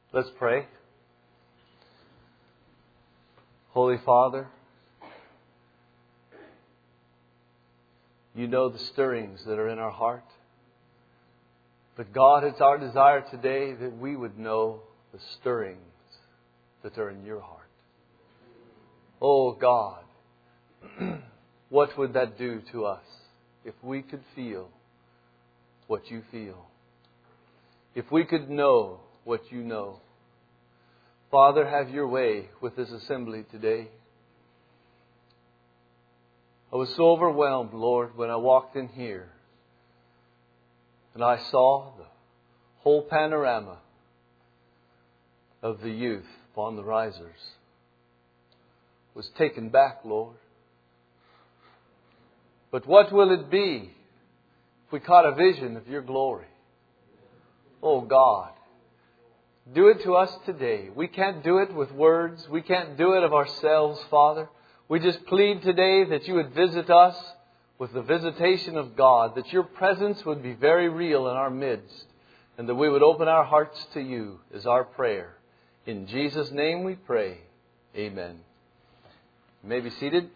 Let's pray. Holy Father, You know the stirrings that are in our heart. But God, it's our desire today that we would know the stirrings that are in Your heart. Oh God, what would that do to us if we could feel what You feel? If we could know what You know. Father, have Your way with this assembly today. I was so overwhelmed, Lord, when I walked in here and I saw the whole panorama of the youth upon the risers. Was taken back, Lord. But what will it be if we caught a vision of Your glory? Oh God, do it to us today. We can't do it with words. We can't do it of ourselves, Father. We just plead today that You would visit us with the visitation of God, that Your presence would be very real in our midst, and that we would open our hearts to You is our prayer. In Jesus' name we pray. Amen. You may be seated.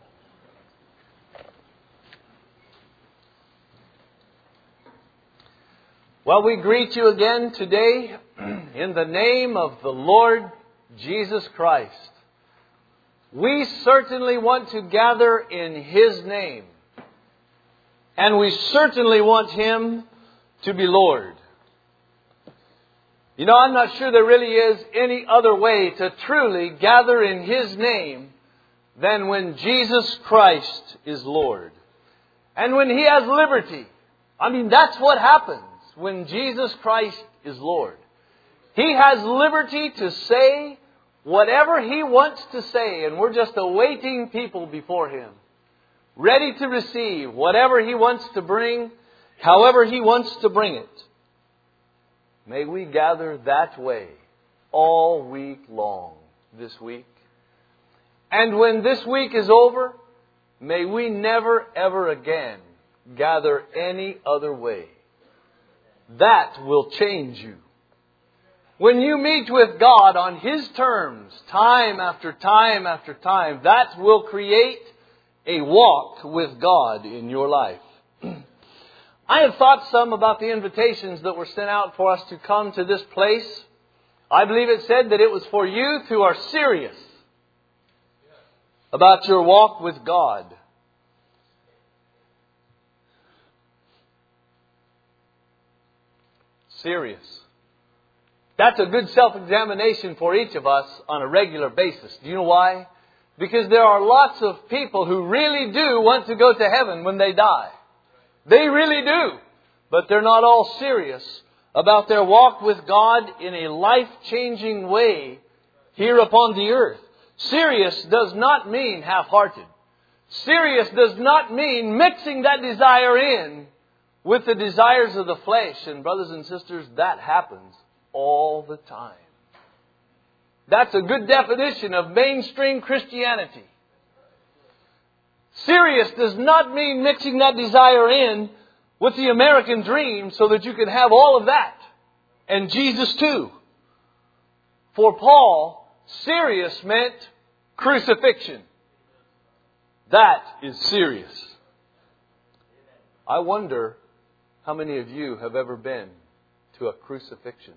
Well, we greet you again today in the name of the Lord Jesus Christ. We certainly want to gather in His name. And we certainly want Him to be Lord. You know, I'm not sure there really is any other way to truly gather in His name than when Jesus Christ is Lord. And when He has liberty. I mean, that's what happens when Jesus Christ is Lord. He has liberty to say whatever He wants to say, and we're just awaiting people before Him, ready to receive whatever He wants to bring, however He wants to bring it. May we gather that way all week long this week. And when this week is over, may we never ever again gather any other way. That will change you. When you meet with God on His terms, time after time after time, that will create a walk with God in your life. I have thought some about the invitations that were sent out for us to come to this place. I believe it said that it was for youth who are serious about your walk with God. Serious. That's a good self-examination for each of us on a regular basis. Do you know why? Because there are lots of people who really do want to go to heaven when they die. They really do. But they're not all serious about their walk with God in a life-changing way here upon the earth. Serious does not mean half-hearted. Serious does not mean mixing that desire in with the desires of the flesh. And brothers and sisters, that happens all the time. That's a good definition of mainstream Christianity. Serious does not mean mixing that desire in with the American dream so that you can have all of that. And Jesus too. For Paul, serious meant crucifixion. That is serious. I wonder how many of you have ever been to a crucifixion.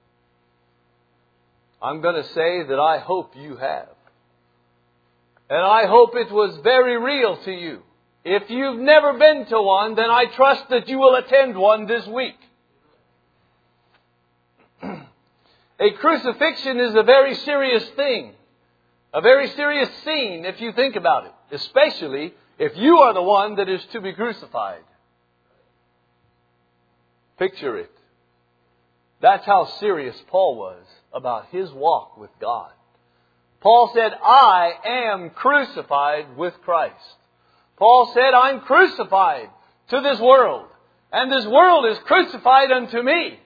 I'm going to say that I hope you have. And I hope it was very real to you. If you've never been to one, then I trust that you will attend one this week. A crucifixion is a very serious thing. A very serious scene if you think about it. Especially if you are the one that is to be crucified. Picture it. That's how serious Paul was about his walk with God. Paul said, I am crucified with Christ. Paul said, I'm crucified to this world, and this world is crucified unto me.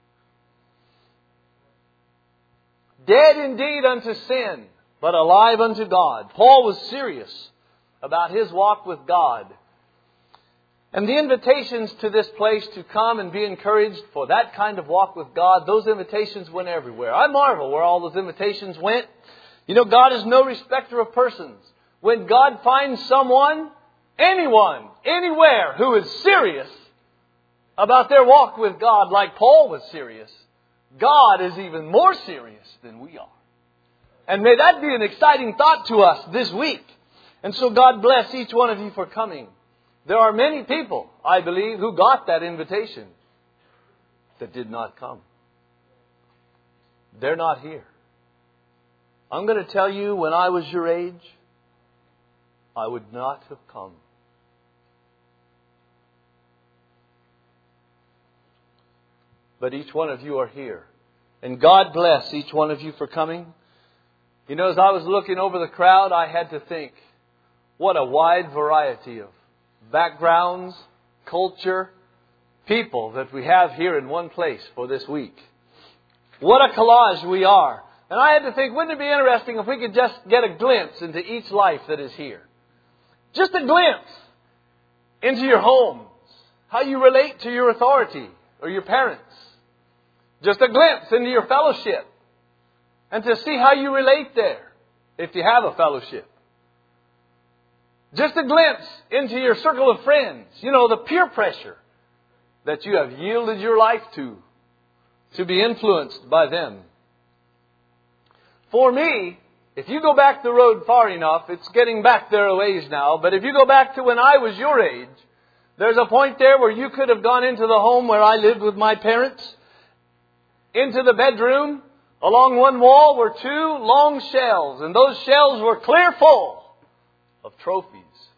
Dead indeed unto sin, but alive unto God. Paul was serious about his walk with God. And the invitations to this place to come and be encouraged for that kind of walk with God, those invitations went everywhere. I marvel where all those invitations went. You know, God is no respecter of persons. When God finds someone, anyone, anywhere who is serious about their walk with God, like Paul was serious, God is even more serious than we are. And may that be an exciting thought to us this week. And so God bless each one of you for coming. There are many people, I believe, who got that invitation that did not come. They're not here. I'm going to tell you, when I was your age, I would not have come. But each one of you are here. And God bless each one of you for coming. You know, as I was looking over the crowd, I had to think, what a wide variety of backgrounds, culture, people that we have here in one place for this week. What a collage we are. And I had to think, wouldn't it be interesting if we could just get a glimpse into each life that is here? Just a glimpse into your homes, how you relate to your authority or your parents. Just a glimpse into your fellowship and to see how you relate there if you have a fellowship. Just a glimpse into your circle of friends. You know, the peer pressure that you have yielded your life to be influenced by them. For me, if you go back the road far enough, it's getting back there a ways now, but if you go back to when I was your age, there's a point there where you could have gone into the home where I lived with my parents, into the bedroom. Along one wall were two long shelves, and those shelves were clear full of trophies,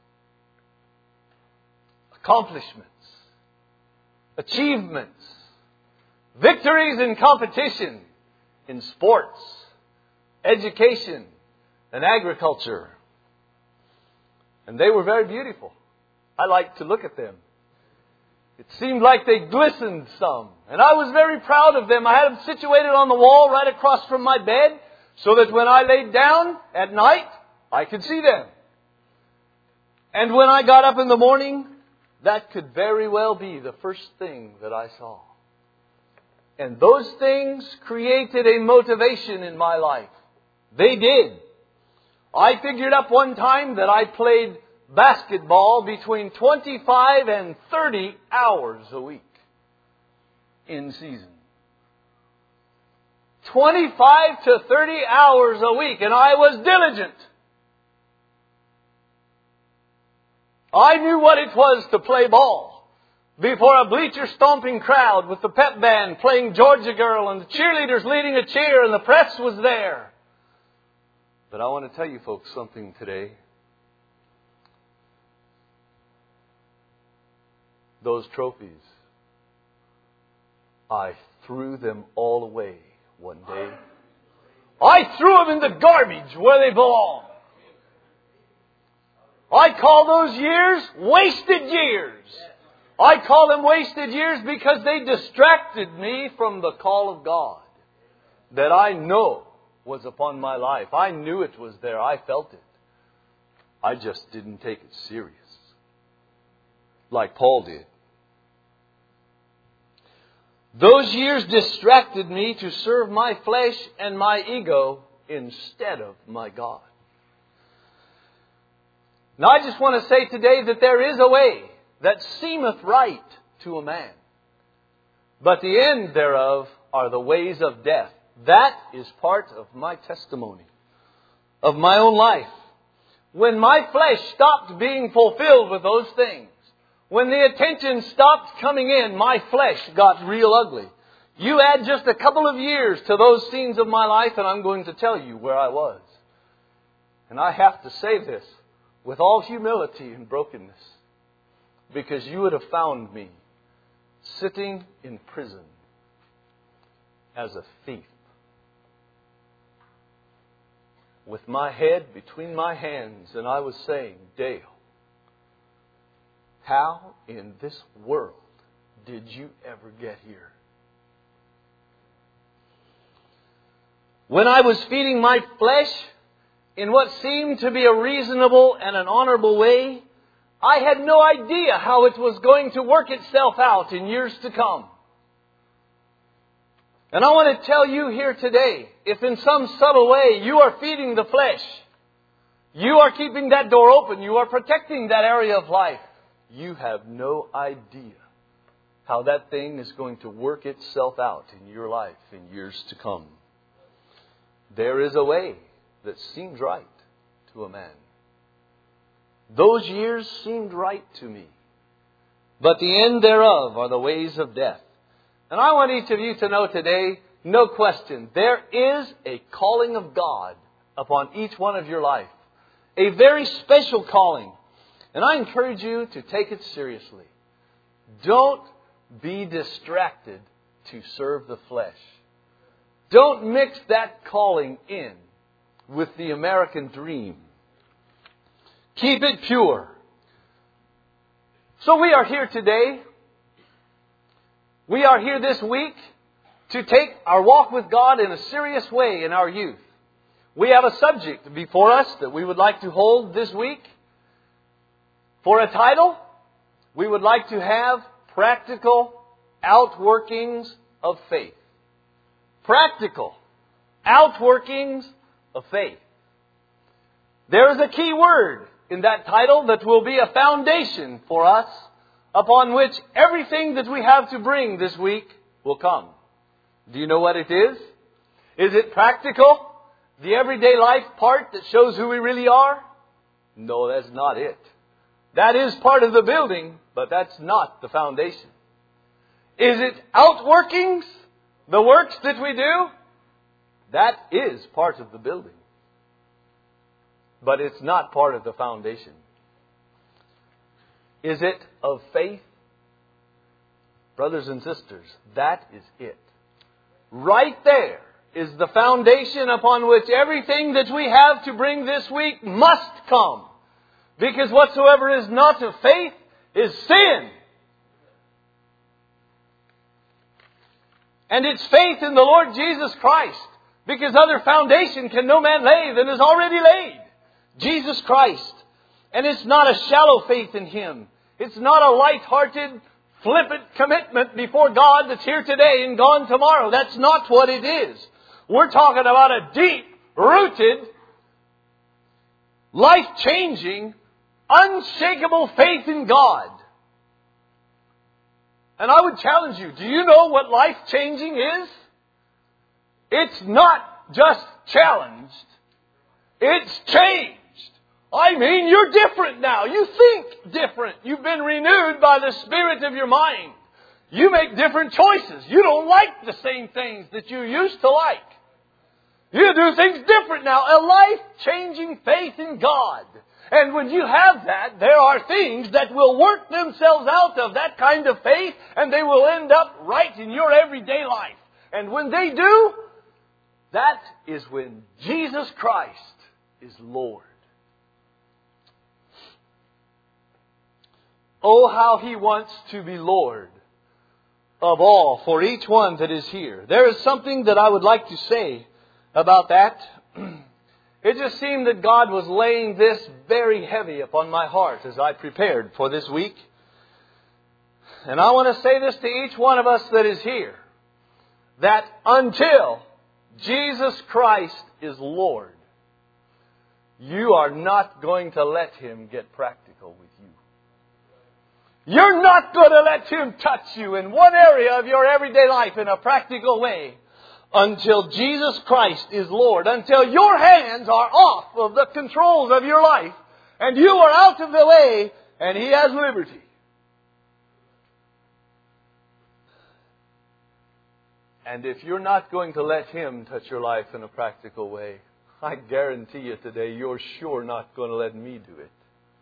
accomplishments, achievements, victories in competition, in sports, education, and agriculture. And they were very beautiful. I liked to look at them. It seemed like they glistened some. And I was very proud of them. I had them situated on the wall right across from my bed so that when I laid down at night, I could see them. And when I got up in the morning, that could very well be the first thing that I saw. And those things created a motivation in my life. They did. I figured up one time that I played basketball between 25 and 30 hours a week in season. 25 to 30 hours a week, and I was diligent. I knew what it was to play ball before a bleacher stomping crowd with the pep band playing Georgia Girl and the cheerleaders leading a cheer and the press was there. But I want to tell you folks something today. Those trophies, I threw them all away one day. I threw them in the garbage where they belong. I call those years wasted years. I call them wasted years because they distracted me from the call of God that I know was upon my life. I knew it was there. I felt it. I just didn't take it serious like Paul did. Those years distracted me to serve my flesh and my ego instead of my God. Now I just want to say today that there is a way that seemeth right to a man, but the end thereof are the ways of death. That is part of my testimony, of my own life. When my flesh stopped being fulfilled with those things, when the attention stopped coming in, my flesh got real ugly. You add just a couple of years to those scenes of my life and I'm going to tell you where I was. And I have to say this with all humility and brokenness, because you would have found me sitting in prison as a thief, with my head between my hands, and I was saying, Dale, how in this world did you ever get here? When I was feeding my flesh in what seemed to be a reasonable and an honorable way, I had no idea how it was going to work itself out in years to come. And I want to tell you here today, if in some subtle way you are feeding the flesh, you are keeping that door open, you are protecting that area of life, you have no idea how that thing is going to work itself out in your life in years to come. There is a way that seems right to a man. Those years seemed right to me. But the end thereof are the ways of death. And I want each of you to know today, no question, there is a calling of God upon each one of your life. A very special calling. And I encourage you to take it seriously. Don't be distracted to serve the flesh. Don't mix that calling in with the American dream. Keep it pure. So we are here today. We are here this week to take our walk with God in a serious way in our youth. We have a subject before us that we would like to hold this week. For a title, we would like to have practical outworkings of faith. Practical outworkings of faith. There is a key word in that title that will be a foundation for us upon which everything that we have to bring this week will come. Do you know what it is? Is it practical? The everyday life part that shows who we really are? No, that's not it. That is part of the building, but that's not the foundation. Is it outworkings? The works that we do? That is part of the building. But it's not part of the foundation. Is it of faith? Brothers and sisters, that is it. Right there is the foundation upon which everything that we have to bring this week must come. Because whatsoever is not of faith is sin. And it's faith in the Lord Jesus Christ. Because other foundation can no man lay than is already laid. Jesus Christ. And it's not a shallow faith in Him. It's not a light-hearted, flippant commitment before God that's here today and gone tomorrow. That's not what it is. We're talking about a deep-rooted, life-changing, unshakable faith in God. And I would challenge you, do you know what life-changing is? It's not just challenged. It's changed. I mean, you're different now. You think different. You've been renewed by the Spirit of your mind. You make different choices. You don't like the same things that you used to like. You do things different now. A life-changing faith in God. And when you have that, there are things that will work themselves out of that kind of faith, and they will end up right in your everyday life. And when they do, that is when Jesus Christ is Lord. Oh, how He wants to be Lord of all for each one that is here. There is something that I would like to say about that. It just seemed that God was laying this very heavy upon my heart as I prepared for this week. And I want to say this to each one of us that is here. That until Jesus Christ is Lord, you are not going to let Him get practical with you. You're not going to let Him touch you in one area of your everyday life in a practical way until Jesus Christ is Lord, until your hands are off of the controls of your life and you are out of the way and He has liberty. And if you're not going to let Him touch your life in a practical way, I guarantee you today, you're sure not going to let me do it.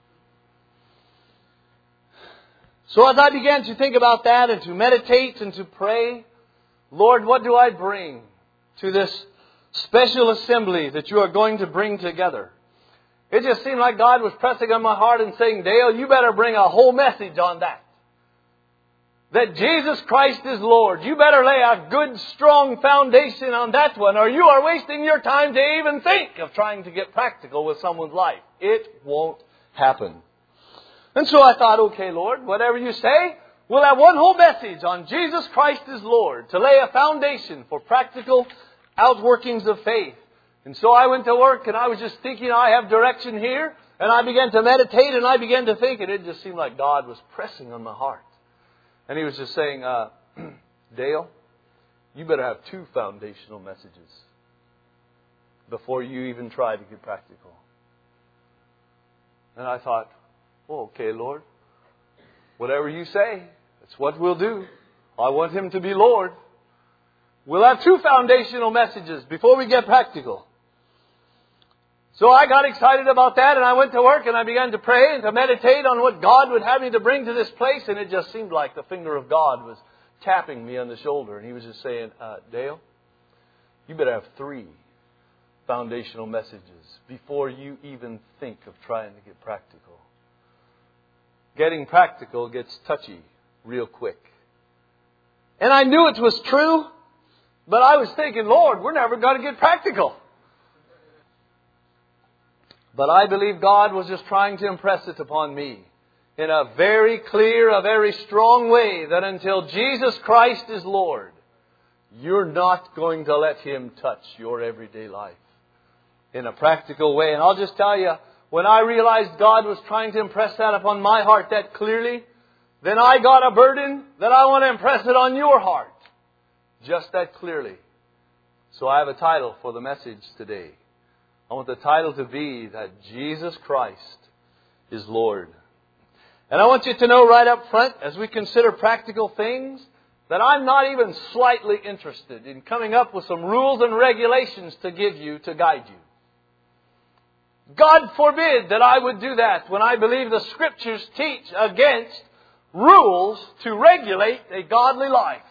So as I began to think about that and to meditate and to pray, Lord, what do I bring to this special assembly that you are going to bring together? It just seemed like God was pressing on my heart and saying, Dale, you better bring a whole message on that. That Jesus Christ is Lord. You better lay a good, strong foundation on that one, or you are wasting your time to even think of trying to get practical with someone's life. It won't happen. And so I thought, okay, Lord, whatever you say, we'll have one whole message on Jesus Christ is Lord to lay a foundation for practical outworkings of faith. And so I went to work and I was just thinking I have direction here. And I began to meditate and I began to think, and it just seemed like God was pressing on my heart. And He was just saying, Dale, you better have 2 foundational messages before you even try to get practical. And I thought, oh, okay, Lord, whatever you say, that's what we'll do. I want Him to be Lord. We'll have 2 foundational messages before we get practical. So I got excited about that, and I went to work and I began to pray and to meditate on what God would have me to bring to this place. And it just seemed like the finger of God was tapping me on the shoulder. And He was just saying, Dale, you better have 3 foundational messages before you even think of trying to get practical. Getting practical gets touchy real quick. And I knew it was true, but I was thinking, Lord, we're never going to get practical. But I believe God was just trying to impress it upon me in a very clear, a very strong way that until Jesus Christ is Lord, you're not going to let Him touch your everyday life in a practical way. And I'll just tell you, when I realized God was trying to impress that upon my heart that clearly, then I got a burden that I want to impress it on your heart just that clearly. So I have a title for the message today. I want the title to be that Jesus Christ is Lord. And I want you to know right up front, as we consider practical things, that I'm not even slightly interested in coming up with some rules and regulations to give you to guide you. God forbid that I would do that when I believe the Scriptures teach against rules to regulate a godly life.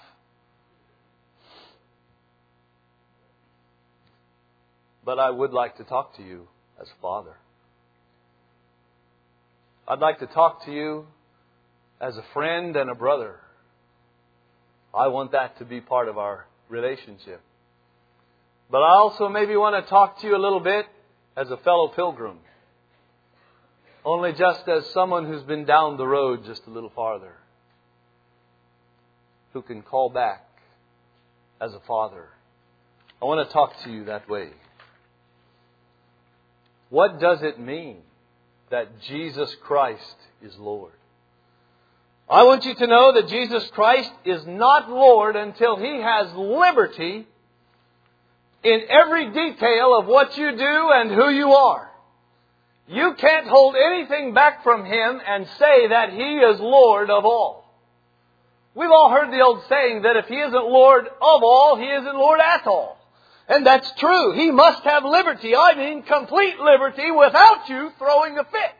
But I would like to talk to you as Father. I'd like to talk to you as a friend and a brother. I want that to be part of our relationship. But I also maybe want to talk to you a little bit as a fellow pilgrim. Only just as someone who's been down the road just a little farther. Who can call back as a father. I want to talk to you that way. What does it mean that Jesus Christ is Lord? I want you to know that Jesus Christ is not Lord until He has liberty in every detail of what you do and who you are. You can't hold anything back from Him and say that He is Lord of all. We've all heard the old saying that if He isn't Lord of all, He isn't Lord at all. And that's true. He must have liberty. I mean complete liberty without you throwing a fit.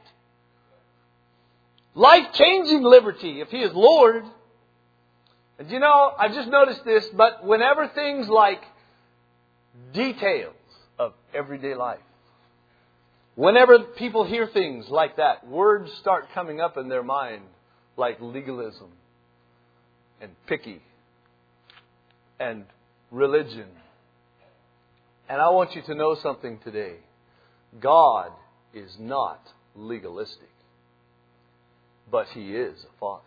Life-changing liberty if He is Lord. And you know, I've just noticed this, but whenever things like details of everyday life, whenever people hear things like that, words start coming up in their mind like legalism and picky and religion. And I want you to know something today. God is not legalistic, but He is a Father.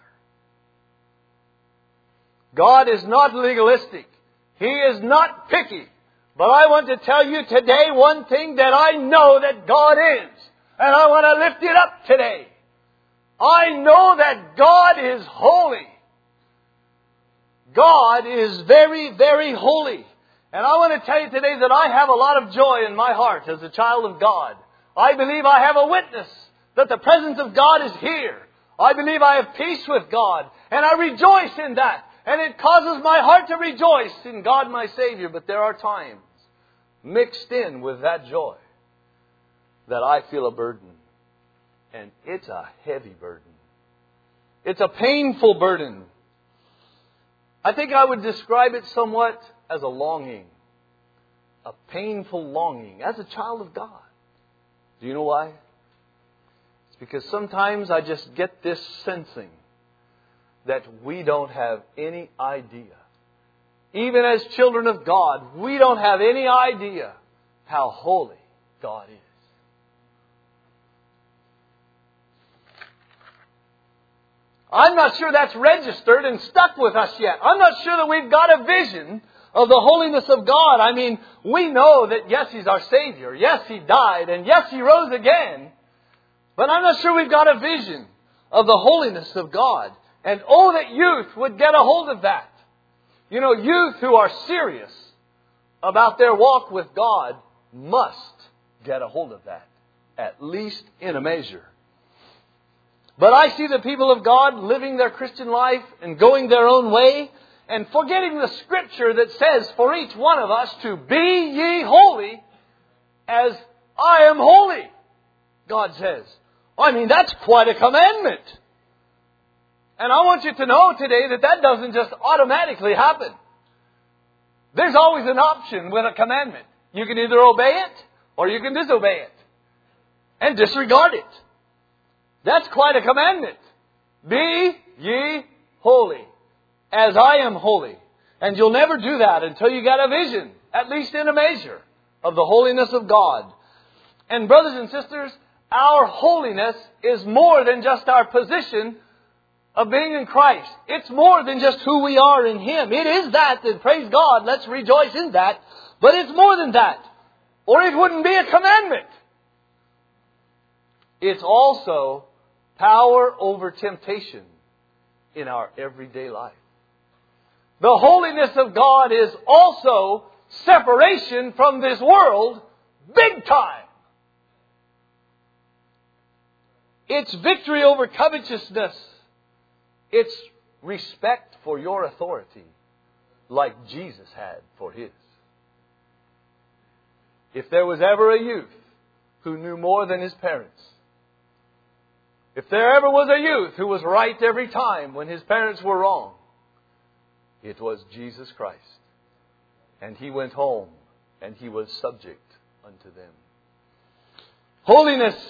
God is not legalistic. He is not picky. But I want to tell you today one thing that I know that God is. And I want to lift it up today. I know that God is holy. God is very, very holy. And I want to tell you today that I have a lot of joy in my heart as a child of God. I believe I have a witness that the presence of God is here. I believe I have peace with God. And I rejoice in that. And it causes my heart to rejoice in God my Savior. But there are times mixed in with that joy that I feel a burden. And it's a heavy burden. It's a painful burden. I think I would describe it somewhat as a longing. A painful longing as a child of God. Do you know why? It's because sometimes I just get this sensing that we don't have any idea. Even as children of God, we don't have any idea how holy God is. I'm not sure that's registered and stuck with us yet. I'm not sure that we've got a vision of the holiness of God. I mean, we know that yes, He's our Savior. Yes, He died. And yes, He rose again. But I'm not sure we've got a vision of the holiness of God. And oh, that youth would get a hold of that. You know, youth who are serious about their walk with God must get a hold of that, at least in a measure. But I see the people of God living their Christian life and going their own way and forgetting the Scripture that says for each one of us to be ye holy as I am holy, God says. I mean, that's quite a commandment. And I want you to know today that that doesn't just automatically happen. There's always an option with a commandment. You can either obey it or you can disobey it and disregard it. That's quite a commandment. Be ye holy as I am holy. And you'll never do that until you get a vision, at least in a measure, of the holiness of God. And brothers and sisters, our holiness is more than just our position of being in Christ. It's more than just who we are in Him. It is that, and praise God, let's rejoice in that. But it's more than that, or it wouldn't be a commandment. It's also power over temptation in our everyday life. The holiness of God is also separation from this world, big time. It's victory over covetousness. It's respect for your authority, like Jesus had for His. If there was ever a youth who knew more than his parents, if there ever was a youth who was right every time when his parents were wrong, it was Jesus Christ. And He went home and He was subject unto them. Holiness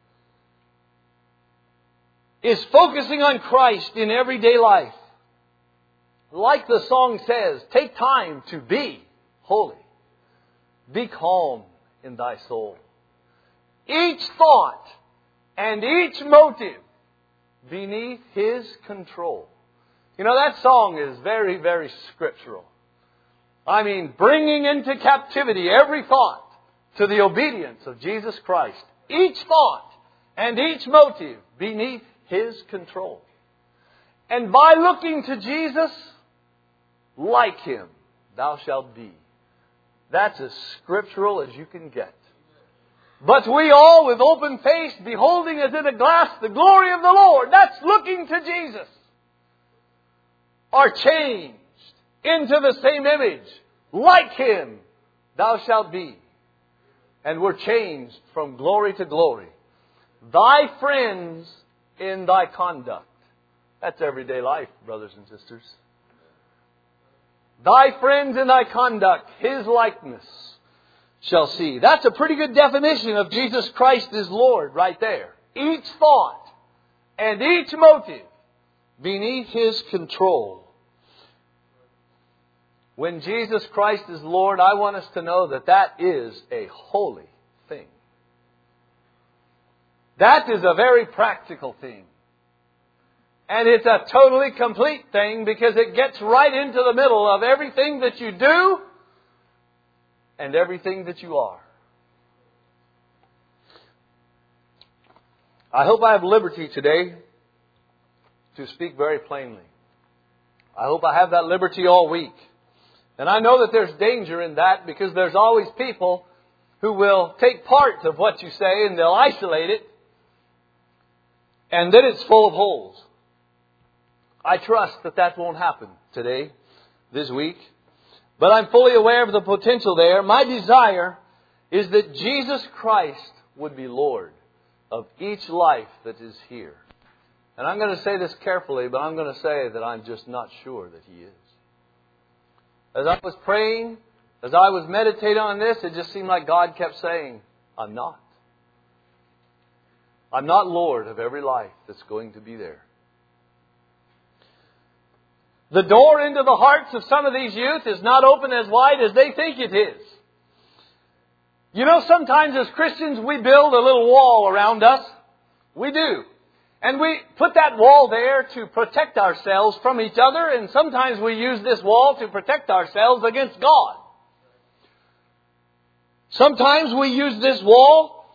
is focusing on Christ in everyday life. Like the song says, take time to be holy. Be calm in thy soul. Each thought and each motive beneath His control. You know, that song is very, very scriptural. I mean, bringing into captivity every thought to the obedience of Jesus Christ. Each thought and each motive beneath His control. And by looking to Jesus, like Him, thou shalt be. That's as scriptural as you can get. But we all, with open face, beholding as in a glass the glory of the Lord, that's looking to Jesus, are changed into the same image. Like Him, thou shalt be. And we're changed from glory to glory. Thy friends in thy conduct. That's everyday life, brothers and sisters. Thy friends in thy conduct, His likeness shall see. That's a pretty good definition of Jesus Christ as Lord right there. Each thought and each motive beneath His control. When Jesus Christ is Lord, I want us to know that that is a holy thing. That is a very practical thing. And it's a totally complete thing because it gets right into the middle of everything that you do and everything that you are. I hope I have liberty today to speak very plainly. I hope I have that liberty all week. And I know that there's danger in that because there's always people who will take part of what you say and they'll isolate it. And then it's full of holes. I trust that that won't happen today, this week. But I'm fully aware of the potential there. My desire is that Jesus Christ would be Lord of each life that is here. And I'm going to say this carefully, but I'm going to say that I'm just not sure that He is. As I was praying, as I was meditating on this, it just seemed like God kept saying, I'm not. I'm not Lord of every life that's going to be there. The door into the hearts of some of these youth is not open as wide as they think it is. You know, sometimes as Christians we build a little wall around us. We do. And we put that wall there to protect ourselves from each other, and sometimes we use this wall to protect ourselves against God. Sometimes we use this wall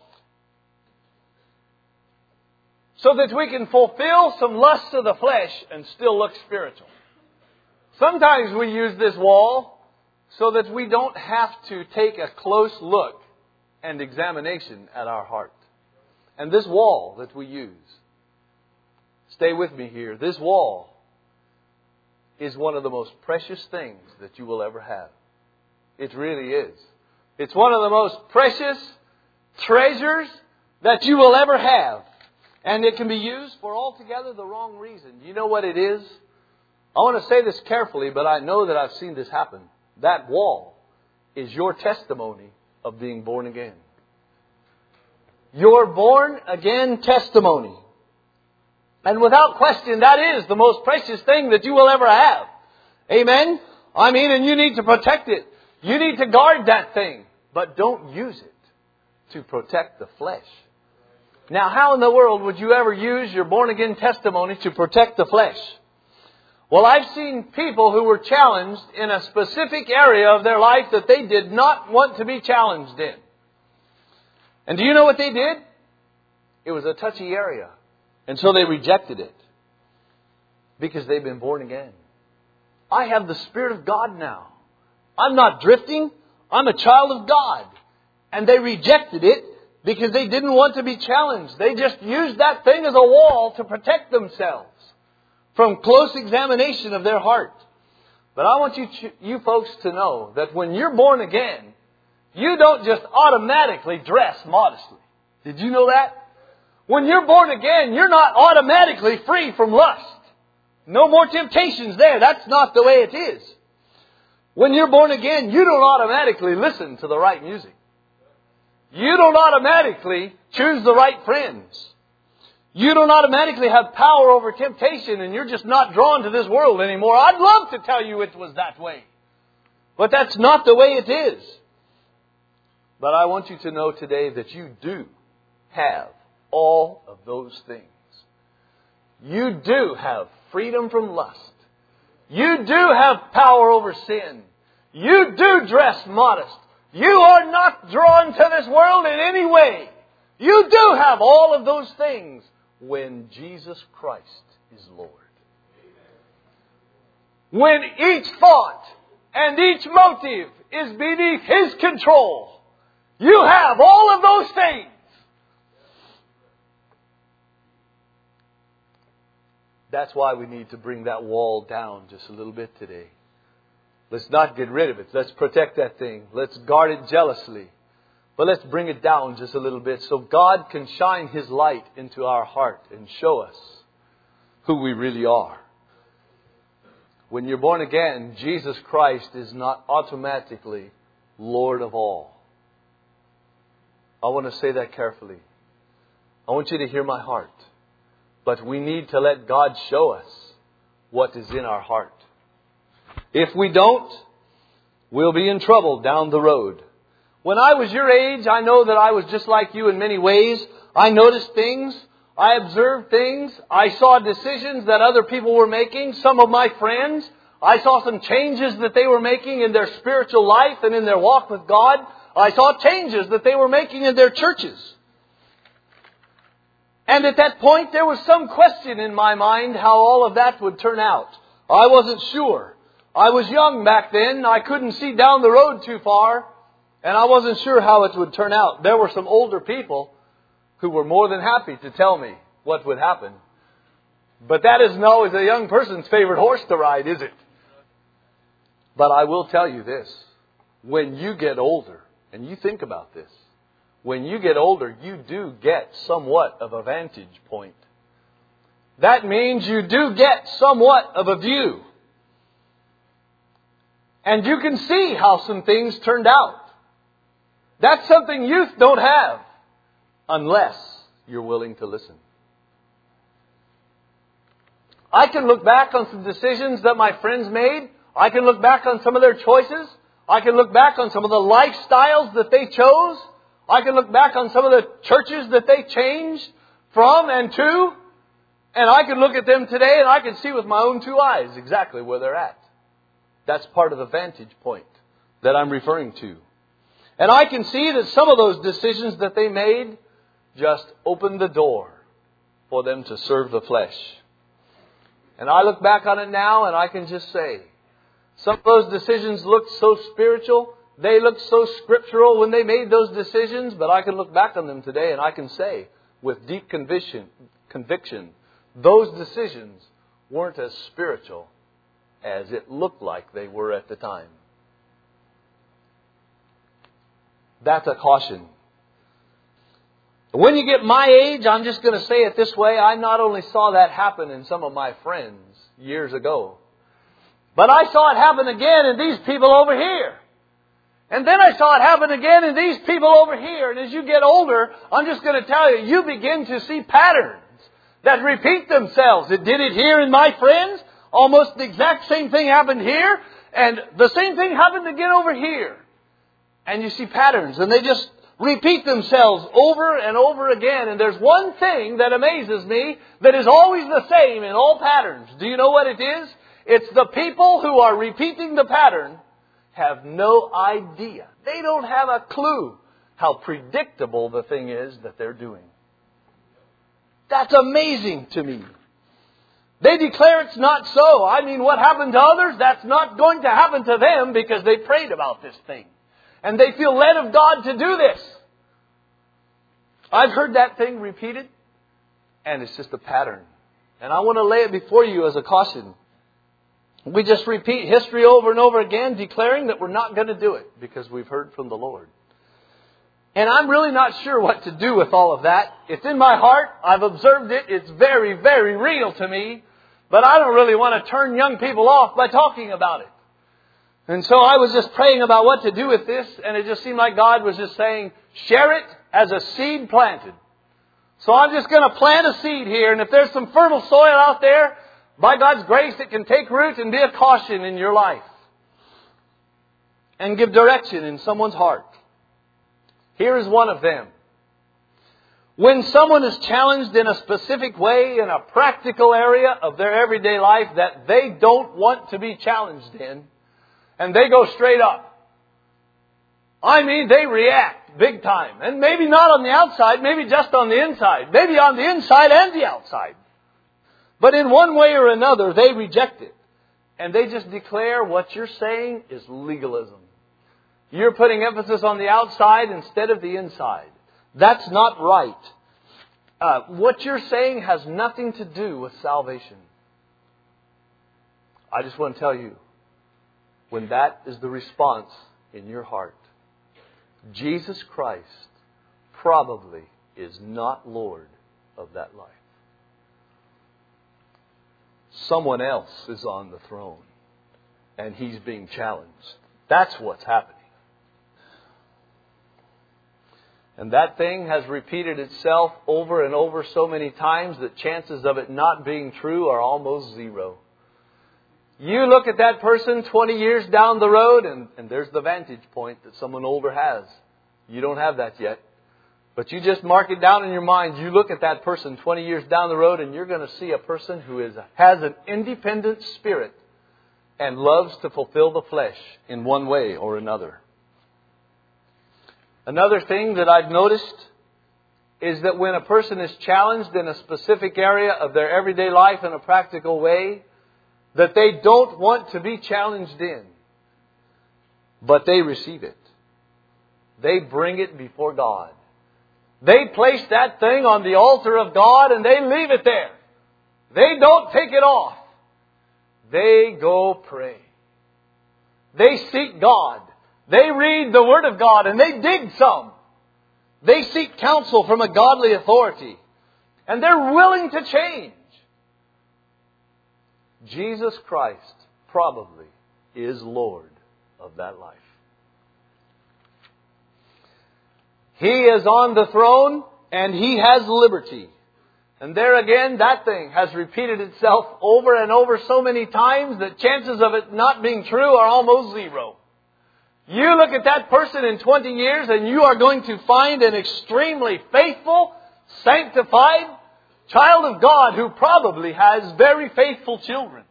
so that we can fulfill some lusts of the flesh and still look spiritual. Sometimes we use this wall so that we don't have to take a close look and examination at our heart. And this wall that we use, stay with me here, this wall is one of the most precious things that you will ever have. It really is. It's one of the most precious treasures that you will ever have. And it can be used for altogether the wrong reason. You know what it is? I want to say this carefully, but I know that I've seen this happen. That wall is your testimony of being born again. Your born again testimony. And without question, that is the most precious thing that you will ever have. Amen? I mean, and you need to protect it. You need to guard that thing. But don't use it to protect the flesh. Now, how in the world would you ever use your born again testimony to protect the flesh? Well, I've seen people who were challenged in a specific area of their life that they did not want to be challenged in. And do you know what they did? It was a touchy area. And so they rejected it. Because they've been born again. I have the Spirit of God now. I'm not drifting. I'm a child of God. And they rejected it because they didn't want to be challenged. They just used that thing as a wall to protect themselves from close examination of their heart. But I want you folks to know that when you're born again, you don't just automatically dress modestly. Did you know that? When you're born again, you're not automatically free from lust. No more temptations there. That's not the way it is. When you're born again, you don't automatically listen to the right music. You don't automatically choose the right friends. You don't automatically have power over temptation and you're just not drawn to this world anymore. I'd love to tell you it was that way. But that's not the way it is. But I want you to know today that you do have all of those things. You do have freedom from lust. You do have power over sin. You do dress modest. You are not drawn to this world in any way. You do have all of those things when Jesus Christ is Lord. When each thought and each motive is beneath His control, you have all of those things. That's why we need to bring that wall down just a little bit today. Let's not get rid of it. Let's protect that thing. Let's guard it jealously. But let's bring it down just a little bit so God can shine His light into our heart and show us who we really are. When you're born again, Jesus Christ is not automatically Lord of all. I want to say that carefully. I want you to hear my heart. But we need to let God show us what is in our heart. If we don't, we'll be in trouble down the road. When I was your age, I know that I was just like you in many ways. I noticed things. I observed things. I saw decisions that other people were making. Some of my friends, I saw some changes that they were making in their spiritual life and in their walk with God. I saw changes that they were making in their churches. And at that point, there was some question in my mind how all of that would turn out. I wasn't sure. I was young back then. I couldn't see down the road too far. And I wasn't sure how it would turn out. There were some older people who were more than happy to tell me what would happen. But that isn't always a young person's favorite horse to ride, is it? But I will tell you this. When you get older, and you think about this, when you get older, you do get somewhat of a vantage point. That means you do get somewhat of a view. And you can see how some things turned out. That's something youth don't have unless you're willing to listen. I can look back on some decisions that my friends made. I can look back on some of their choices. I can look back on some of the lifestyles that they chose. I can look back on some of the churches that they changed from and to. And I can look at them today and I can see with my own two eyes exactly where they're at. That's part of the vantage point that I'm referring to. And I can see that some of those decisions that they made just opened the door for them to serve the flesh. And I look back on it now and I can just say, some of those decisions looked so spiritual. They looked so scriptural when they made those decisions. But I can look back on them today and I can say with deep conviction, those decisions weren't as spiritual as it looked like they were at the time. That's a caution. When you get my age, I'm just going to say it this way, I not only saw that happen in some of my friends years ago, but I saw it happen again in these people over here. And then I saw it happen again in these people over here. And as you get older, I'm just going to tell you, you begin to see patterns that repeat themselves. It did it here in my friends. Almost the exact same thing happened here. And the same thing happened again over here. And you see patterns. And they just repeat themselves over and over again. And there's one thing that amazes me that is always the same in all patterns. Do you know what it is? It's the people who are repeating the pattern have no idea. They don't have a clue how predictable the thing is that they're doing. That's amazing to me. They declare it's not so. I mean, what happened to others, that's not going to happen to them because they prayed about this thing. And they feel led of God to do this. I've heard that thing repeated, and it's just a pattern. And I want to lay it before you as a caution. We just repeat history over and over again, declaring that we're not going to do it because we've heard from the Lord. And I'm really not sure what to do with all of that. It's in my heart. I've observed it. It's very, very real to me. But I don't really want to turn young people off by talking about it. And so I was just praying about what to do with this. And it just seemed like God was just saying, share it as a seed planted. So I'm just going to plant a seed here. And if there's some fertile soil out there, by God's grace, it can take root and be a caution in your life. And give direction in someone's heart. Here is one of them. When someone is challenged in a specific way, in a practical area of their everyday life that they don't want to be challenged in, and they go straight up. I mean, they react big time. And maybe not on the outside, maybe just on the inside. Maybe on the inside and the outside. But in one way or another, they reject it. And they just declare what you're saying is legalism. You're putting emphasis on the outside instead of the inside. That's not right. What you're saying has nothing to do with salvation. I just want to tell you, when that is the response in your heart, Jesus Christ probably is not Lord of that life. Someone else is on the throne, and He's being challenged. That's what's happening. And that thing has repeated itself over and over so many times that chances of it not being true are almost zero. You look at that person 20 years down the road, and there's the vantage point that someone older has. You don't have that yet. But you just mark it down in your mind. You look at that person 20 years down the road, and you're going to see a person who has an independent spirit and loves to fulfill the flesh in one way or another. Another thing that I've noticed is that when a person is challenged in a specific area of their everyday life in a practical way, that they don't want to be challenged in, but they receive it. They bring it before God. They place that thing on the altar of God and they leave it there. They don't take it off. They go pray. They seek God. They read the Word of God and they dig some. They seek counsel from a godly authority. And they're willing to change. Jesus Christ probably is Lord of that life. He is on the throne and He has liberty. And there again, that thing has repeated itself over and over so many times that chances of it not being true are almost zero. You look at that person in 20 years and you are going to find an extremely faithful, sanctified, child of God who probably has very faithful children.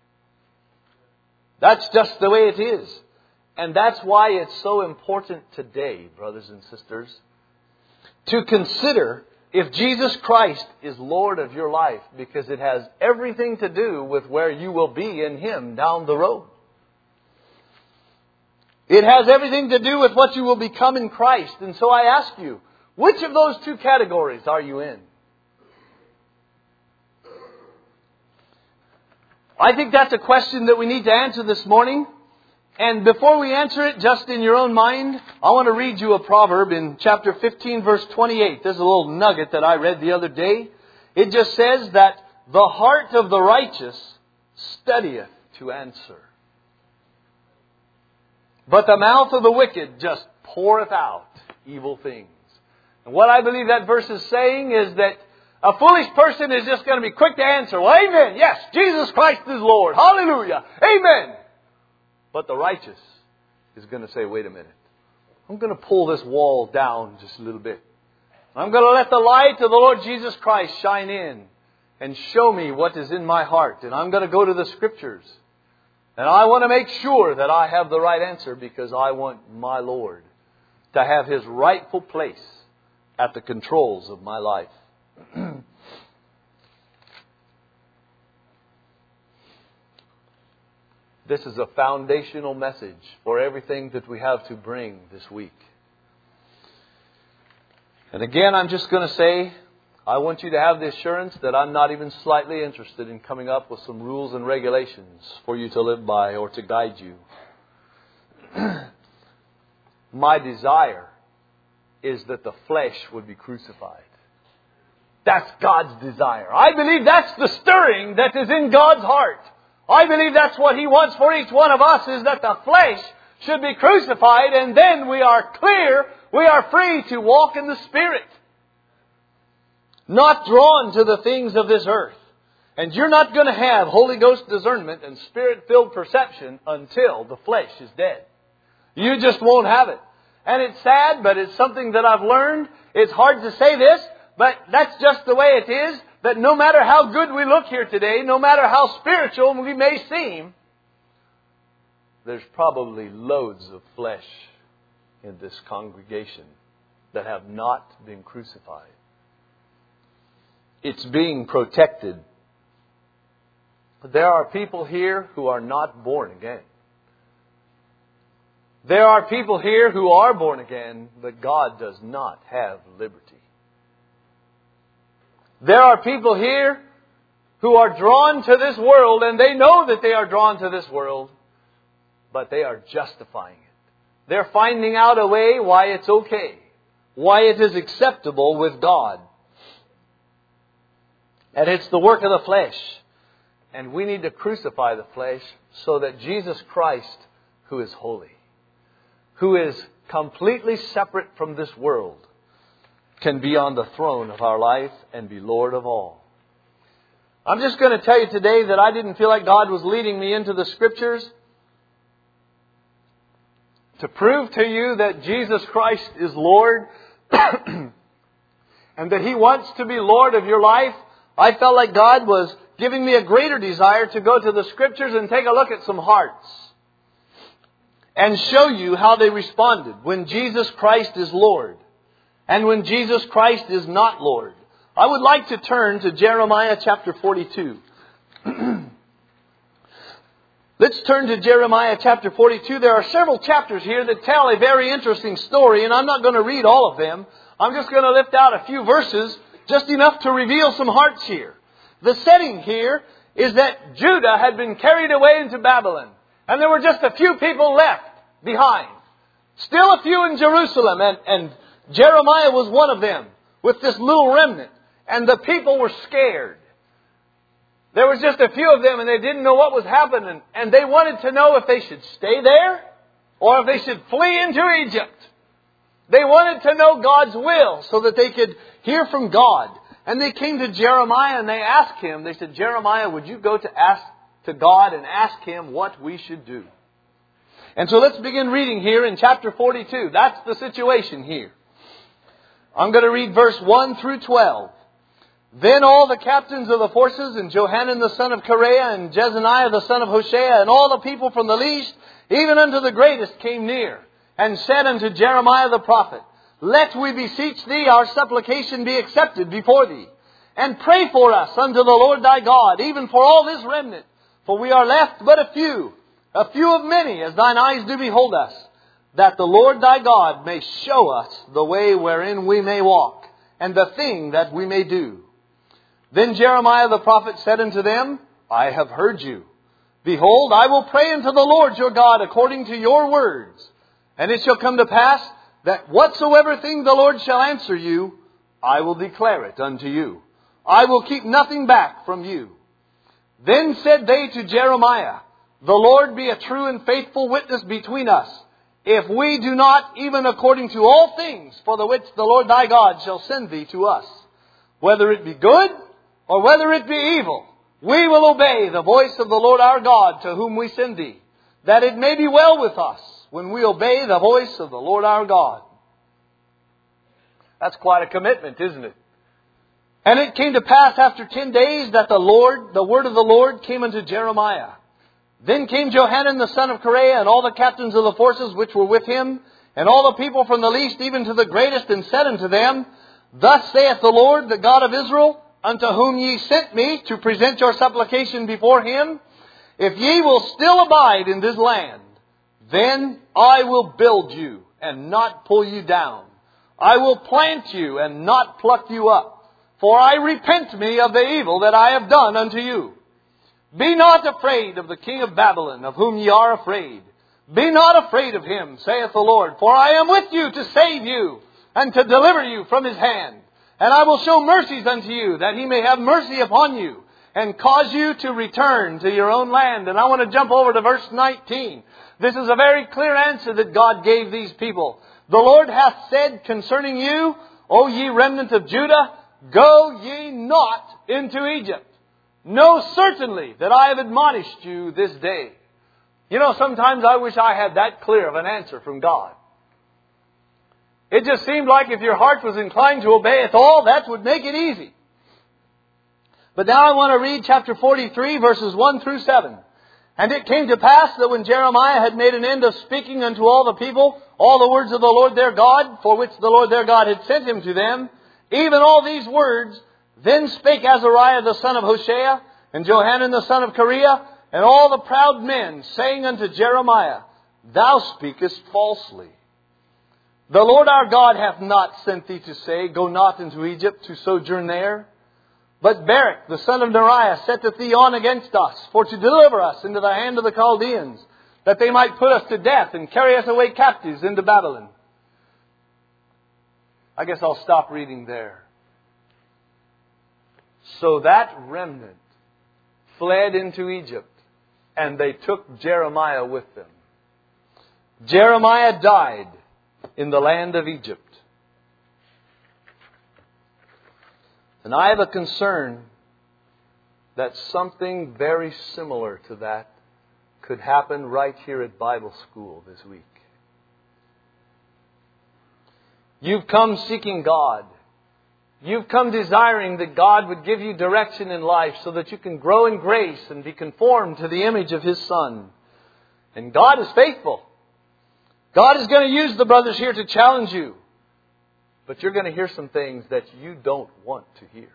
That's just the way it is. And that's why it's so important today, brothers and sisters, to consider if Jesus Christ is Lord of your life, because it has everything to do with where you will be in Him down the road. It has everything to do with what you will become in Christ. And so I ask you, which of those two categories are you in? I think that's a question that we need to answer this morning. And before we answer it, just in your own mind, I want to read you a proverb in chapter 15, verse 28. There's a little nugget that I read the other day. It just says that the heart of the righteous studieth to answer, but the mouth of the wicked just poureth out evil things. And what I believe that verse is saying is that a foolish person is just going to be quick to answer, well, amen, yes, Jesus Christ is Lord, hallelujah, amen. But the righteous is going to say, wait a minute, I'm going to pull this wall down just a little bit. I'm going to let the light of the Lord Jesus Christ shine in and show me what is in my heart. And I'm going to go to the Scriptures. And I want to make sure that I have the right answer, because I want my Lord to have His rightful place at the controls of my life. This is a foundational message for everything that we have to bring this week. And again, I'm just going to say, I want you to have the assurance that I'm not even slightly interested in coming up with some rules and regulations for you to live by or to guide you. My desire is that the flesh would be crucified. That's God's desire. I believe that's the stirring that is in God's heart. I believe that's what He wants for each one of us, is that the flesh should be crucified, and then we are clear, we are free to walk in the Spirit. Not drawn to the things of this earth. And you're not going to have Holy Ghost discernment and Spirit-filled perception until the flesh is dead. You just won't have it. And it's sad, but it's something that I've learned. It's hard to say this, but that's just the way it is. That no matter how good we look here today, no matter how spiritual we may seem, there's probably loads of flesh in this congregation that have not been crucified. It's being protected. But there are people here who are not born again. There are people here who are born again, but God does not have liberty. There are people here who are drawn to this world, and they know that they are drawn to this world, but they are justifying it. They're finding out a way why it's okay, why it is acceptable with God. And it's the work of the flesh. And we need to crucify the flesh so that Jesus Christ, who is holy, who is completely separate from this world, can be on the throne of our life and be Lord of all. I'm just going to tell you today that I didn't feel like God was leading me into the Scriptures to prove to you that Jesus Christ is Lord and that He wants to be Lord of your life. I felt like God was giving me a greater desire to go to the Scriptures and take a look at some hearts and show you how they responded when Jesus Christ is Lord and when Jesus Christ is not Lord. I would like to turn to Jeremiah chapter 42. Let's turn to Jeremiah chapter 42. There are several chapters here that tell a very interesting story, and I'm not going to read all of them. I'm just going to lift out a few verses, just enough to reveal some hearts here. The setting here is that Judah had been carried away into Babylon, and there were just a few people left behind. Still a few in Jerusalem, and Jeremiah was one of them, with this little remnant. And the people were scared. There was just a few of them, and they didn't know what was happening. And they wanted to know if they should stay there or if they should flee into Egypt. They wanted to know God's will so that they could hear from God. And they came to Jeremiah and they asked him, they said, Jeremiah, would you go to God and ask Him what we should do? And so let's begin reading here in chapter 42. That's the situation here. I'm going to read verse 1 through 12. Then all the captains of the forces, and Johanan the son of Kareah, and Jezaniah the son of Hoshea, and all the people from the least, even unto the greatest, came near, and said unto Jeremiah the prophet, Let, we beseech thee, our supplication be accepted before thee, and pray for us unto the Lord thy God, even for all this remnant. For we are left but a few of many, as thine eyes do behold us, that the Lord thy God may show us the way wherein we may walk, and the thing that we may do. Then Jeremiah the prophet said unto them, I have heard you. Behold, I will pray unto the Lord your God according to your words. And it shall come to pass that whatsoever thing the Lord shall answer you, I will declare it unto you. I will keep nothing back from you. Then said they to Jeremiah, The Lord be a true and faithful witness between us, if we do not, even according to all things for the which the Lord thy God shall send thee to us, whether it be good or whether it be evil, we will obey the voice of the Lord our God to whom we send thee, that it may be well with us when we obey the voice of the Lord our God. That's quite a commitment, isn't it? And it came to pass after 10 days that the word of the Lord came unto Jeremiah. Then came Johanan the son of Kareah, and all the captains of the forces which were with him, and all the people from the least even to the greatest, and said unto them, Thus saith the Lord, the God of Israel, unto whom ye sent me to present your supplication before Him, if ye will still abide in this land, then I will build you and not pull you down. I will plant you and not pluck you up. For I repent me of the evil that I have done unto you. Be not afraid of the king of Babylon, of whom ye are afraid. Be not afraid of him, saith the Lord, for I am with you to save you and to deliver you from his hand. And I will show mercies unto you, that He may have mercy upon you, and cause you to return to your own land. And I want to jump over to verse 19. This is a very clear answer that God gave these people. The Lord hath said concerning you, O ye remnant of Judah, go ye not into Egypt. Know certainly that I have admonished you this day. You know, sometimes I wish I had that clear of an answer from God. It just seemed like if your heart was inclined to obey at all, that would make it easy. But now I want to read chapter 43, verses 1 through 7. And it came to pass that when Jeremiah had made an end of speaking unto all the people, all the words of the Lord their God, for which the Lord their God had sent him to them, even all these words, then spake Azariah the son of Hoshea, and Johanan the son of Kareah, and all the proud men, saying unto Jeremiah, Thou speakest falsely. The Lord our God hath not sent thee to say, Go not into Egypt to sojourn there. But Barak the son of Neriah setteth thee on against us, for to deliver us into the hand of the Chaldeans, that they might put us to death and carry us away captives into Babylon. I guess I'll stop reading there. So that remnant fled into Egypt, and they took Jeremiah with them. Jeremiah died in the land of Egypt. And I have a concern that something very similar to that could happen right here at Bible school this week. You've come seeking God. You've come desiring that God would give you direction in life so that you can grow in grace and be conformed to the image of His Son. And God is faithful. God is going to use the brothers here to challenge you. But you're going to hear some things that you don't want to hear.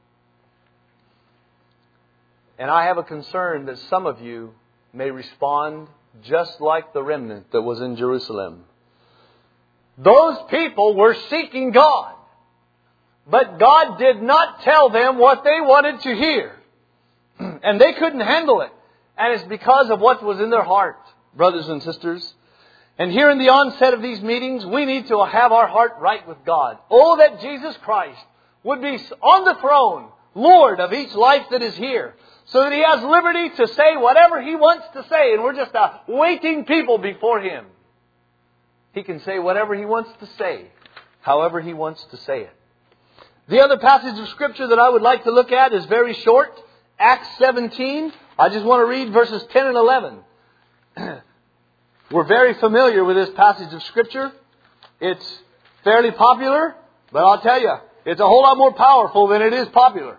And I have a concern that some of you may respond just like the remnant that was in Jerusalem. Those people were seeking God. But God did not tell them what they wanted to hear. And they couldn't handle it. And it's because of what was in their heart, brothers and sisters. And here in the onset of these meetings, we need to have our heart right with God. Oh, that Jesus Christ would be on the throne, Lord of each life that is here, so that He has liberty to say whatever He wants to say, and we're just a waiting people before Him. He can say whatever He wants to say, however He wants to say it. The other passage of Scripture that I would like to look at is very short, Acts 17. I just want to read verses 10 and 11. We're very familiar with this passage of Scripture. It's fairly popular, but I'll tell you, It's a whole lot more powerful than it is popular.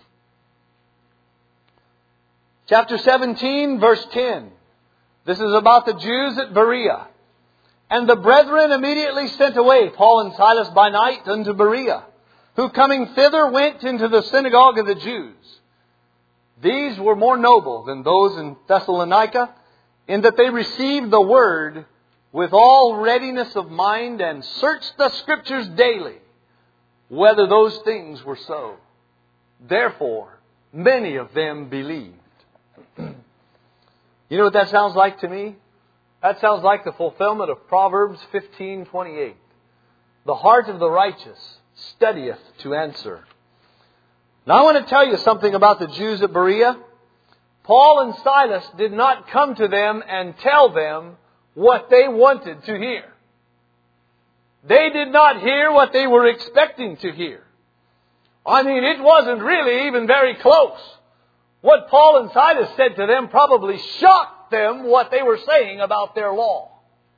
Chapter 17, verse 10. This is about the Jews at Berea. And the brethren immediately sent away Paul and Silas by night unto Berea, who coming thither went into the synagogue of the Jews. These were more noble than those in Thessalonica, in that they received the word with all readiness of mind and searched the Scriptures daily, whether those things were so. Therefore, many of them believed. You know what that sounds like to me? That sounds like the fulfillment of Proverbs 15:28. The heart of the righteous studieth to answer. Now I want to tell you something about the Jews at Berea. Paul and Silas did not come to them and tell them what they wanted to hear. They did not hear what they were expecting to hear. I mean, it wasn't really even very close. What Paul and Silas said to them probably shocked them what they were saying about their law.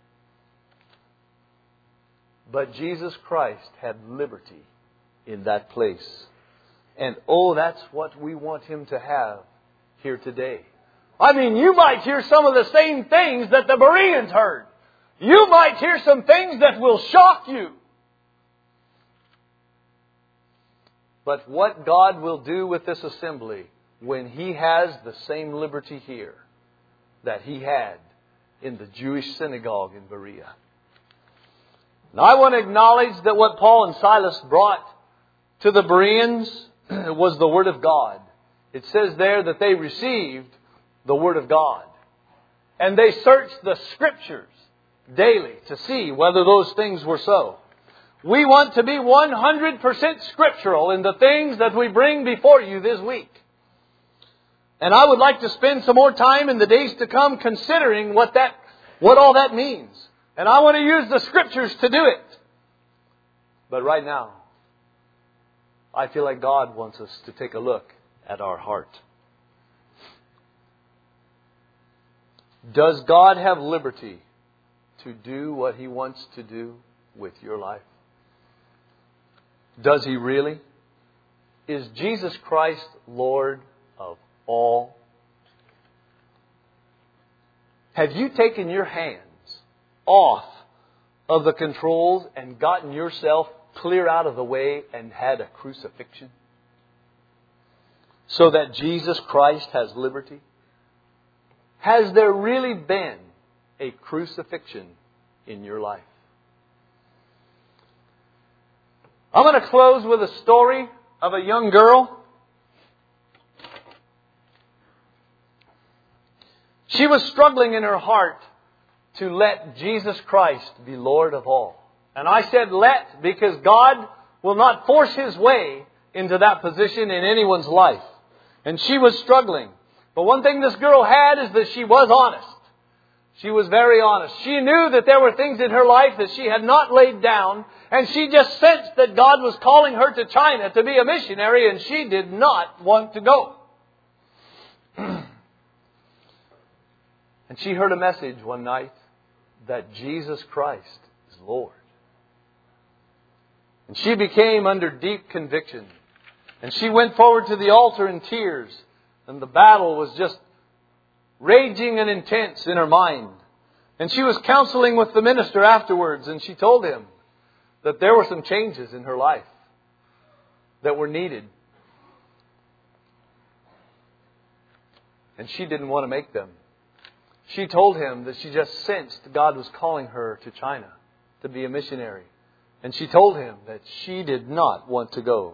But Jesus Christ had liberty in that place. And oh, that's what we want Him to have here today. I mean, you might hear some of the same things that the Bereans heard. You might hear some things that will shock you. But what God will do with this assembly when He has the same liberty here that He had in the Jewish synagogue in Berea. Now I want to acknowledge that what Paul and Silas brought to the Bereans was the Word of God. It says there that they received the Word of God. And they searched the Scriptures daily to see whether those things were so. We want to be 100% scriptural in the things that we bring before you this week. And I would like to spend some more time in the days to come considering what all that means. And I want to use the Scriptures to do it. But right now, I feel like God wants us to take a look at our heart. Does God have liberty to do what He wants to do with your life? Does He really? Is Jesus Christ Lord of all? Have you taken your hands off of the controls and gotten yourself clear out of the way and had a crucifixion so that Jesus Christ has liberty? Has there really been a crucifixion in your life? I'm going to close with a story of a young girl. She was struggling in her heart to let Jesus Christ be Lord of all. And I said let because God will not force His way into that position in anyone's life. And she was struggling. But one thing this girl had is that she was honest. She was very honest. She knew that there were things in her life that she had not laid down. And she just sensed that God was calling her to China to be a missionary. And she did not want to go. And she heard a message one night that Jesus Christ is Lord. And she became under deep conviction. And she went forward to the altar in tears. And the battle was just raging and intense in her mind. And she was counseling with the minister afterwards. And she told him that there were some changes in her life that were needed. And she didn't want to make them. She told him that she just sensed God was calling her to China to be a missionary. And she told him that she did not want to go.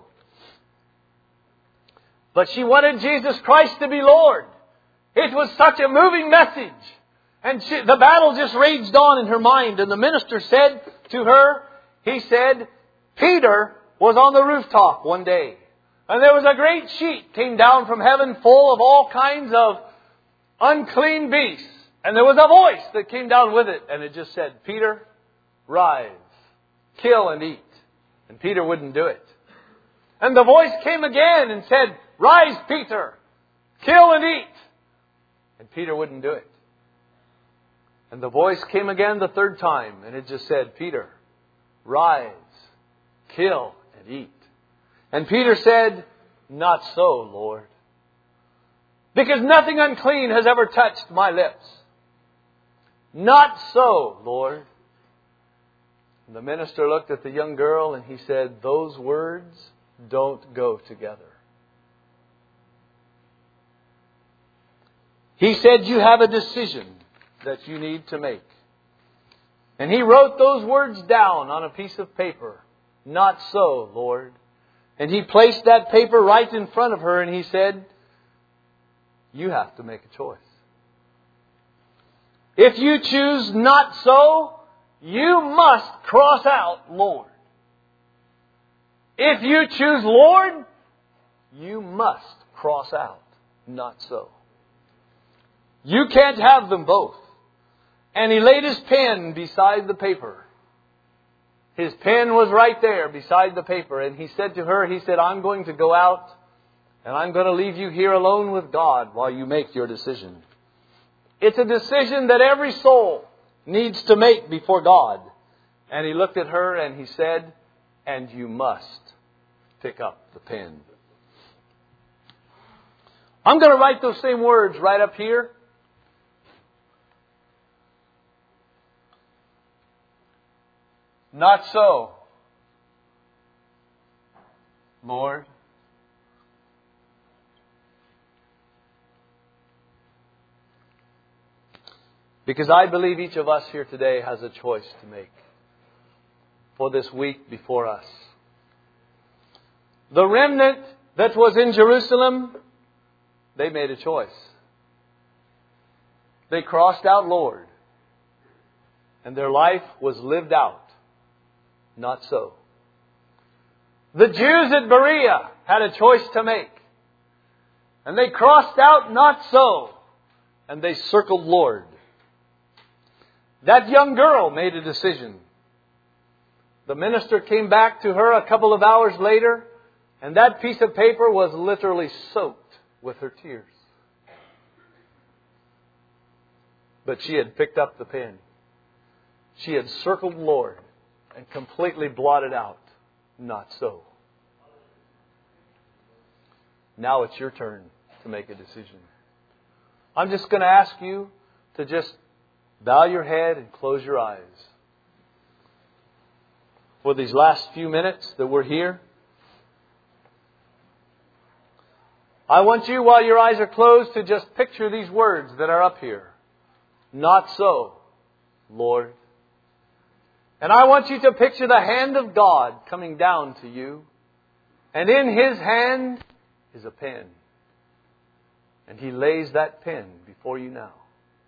But she wanted Jesus Christ to be Lord. It was such a moving message. And the battle just raged on in her mind. And the minister said to her, he said, Peter was on the rooftop one day. And there was a great sheet came down from heaven full of all kinds of unclean beasts. And there was a voice that came down with it. And it just said, Peter, rise, kill and eat. And Peter wouldn't do it. And the voice came again and said, rise, Peter, kill and eat. And Peter wouldn't do it. And the voice came again the third time. And it just said, Peter, rise, kill and eat. And Peter said, "Not so, Lord. Because nothing unclean has ever touched my lips." "Not so, Lord." And the minister looked at the young girl and he said, "Those words don't go together." He said, "You have a decision that you need to make." And he wrote those words down on a piece of paper. "Not so, Lord." And he placed that paper right in front of her and he said, "You have to make a choice. If you choose not so, you must cross out Lord. If you choose Lord, you must cross out not so. You can't have them both." And he laid his pen beside the paper. His pen was right there beside the paper. And he said to her, he said, "I'm going to go out and I'm going to leave you here alone with God while you make your decision." It's a decision that every soul needs to make before God. And he looked at her and he said, "And you must pick up the pen." I'm going to write those same words right up here. Not so, Lord. Because I believe each of us here today has a choice to make for this week before us. The remnant that was in Jerusalem, they made a choice. They crossed out Lord. And their life was lived out. Not so. The Jews at Berea had a choice to make. And they crossed out not so. And they circled Lord. That young girl made a decision. The minister came back to her a couple of hours later, and that piece of paper was literally soaked with her tears. But she had picked up the pen. She had circled Lord and completely blotted out not so. Now it's your turn to make a decision. I'm just going to ask you to just bow your head and close your eyes. For these last few minutes that we're here, I want you, while your eyes are closed, to just picture these words that are up here. Not so, Lord. And I want you to picture the hand of God coming down to you. And in His hand is a pen. And He lays that pen before you now.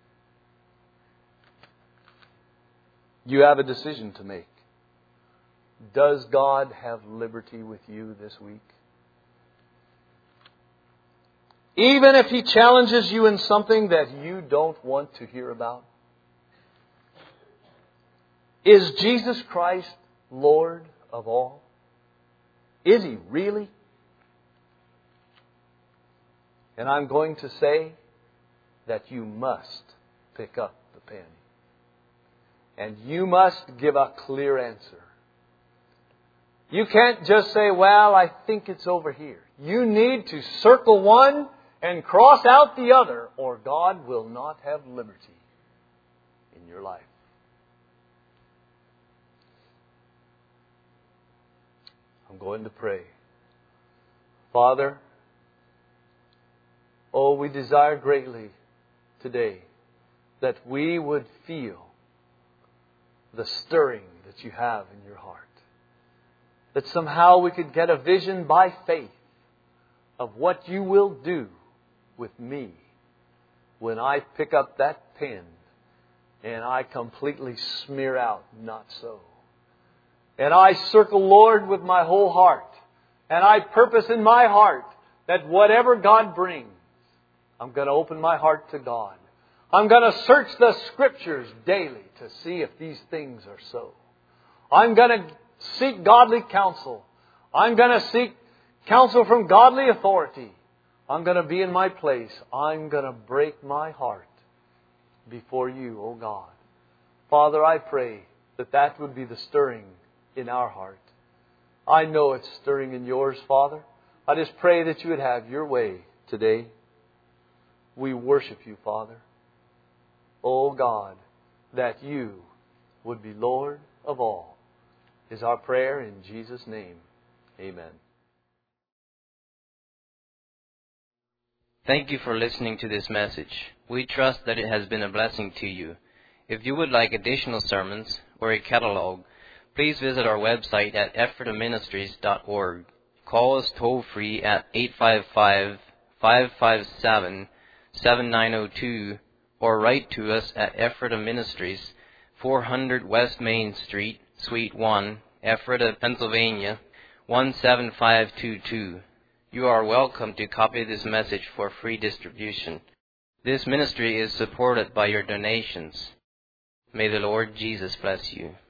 You have a decision to make. Does God have liberty with you this week? Even if He challenges you in something that you don't want to hear about? Is Jesus Christ Lord of all? Is He really? And I'm going to say that you must pick up the pen. And you must give a clear answer. You can't just say, "Well, I think it's over here." You need to circle one and cross out the other, or God will not have liberty in your life. I'm going to pray. Father, we desire greatly today that we would feel the stirring that you have in your heart. That somehow we could get a vision by faith of what you will do with me when I pick up that pen and I completely smear out not so. And I circle Lord with my whole heart. And I purpose in my heart that whatever God brings, I'm going to open my heart to God. I'm going to search the Scriptures daily to see if these things are so. I'm going to seek godly counsel. I'm going to seek counsel from godly authority. I'm going to be in my place. I'm going to break my heart before you, O God. Father, I pray that that would be the stirring in our heart. I know it's stirring in yours, Father. I just pray that you would have your way today. We worship you, Father. Oh God, that you would be Lord of all, is our prayer in Jesus' name. Amen. Thank you for listening to this message. We trust that it has been a blessing to you. If you would like additional sermons or a catalog, please visit our website at ephrataministries.org. Call us toll-free at 855-557-7902 or write to us at Ephrata Ministries, 400 West Main Street, Suite 1, Ephrata, Pennsylvania, 17522. You are welcome to copy this message for free distribution. This ministry is supported by your donations. May the Lord Jesus bless you.